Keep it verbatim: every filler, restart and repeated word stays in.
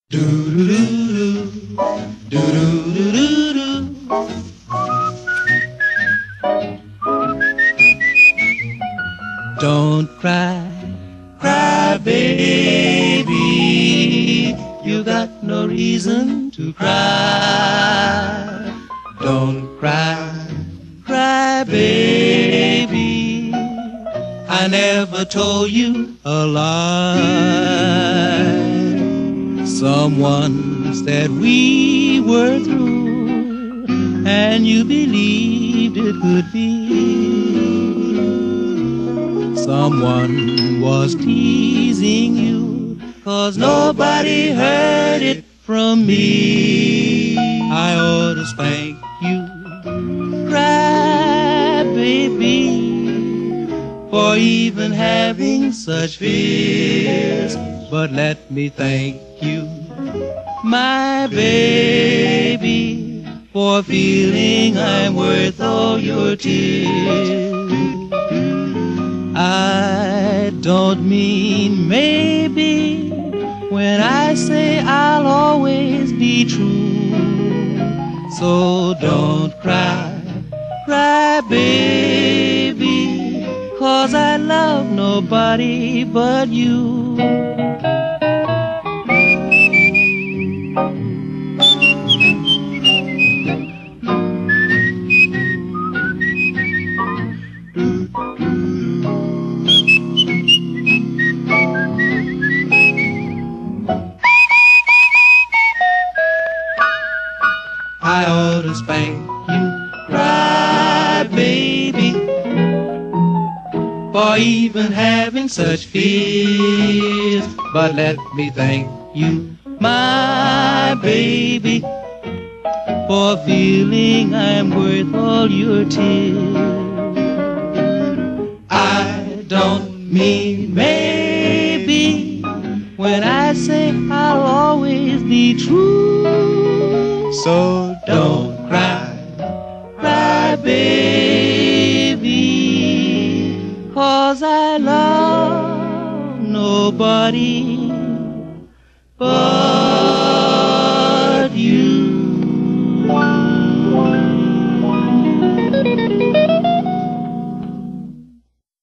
Do-do-do-do, do-do-do-do-do. Don't cry, cry, baby. You got no reason to cry. Don't cry, cry, baby. I never told you a lie. Someone said we were through, and you believed it could be. Someone was teasing you, 'cause nobody heard it from me. I ought to spank you, cry, baby, for even having such fears. But let me thank you, my baby, for feeling I'm worth all your tears. I don't mean maybe when I say I'll always be true. So don't cry, cry, baby, 'cause I love nobody but you. I ought to spank you, cry, baby, for even having such fears. But let me thank you, my baby, for feeling I'm worth all your tears. I don't mean maybe when I say I'll always be true. So don't cry, cry, baby, 'cause I love nobody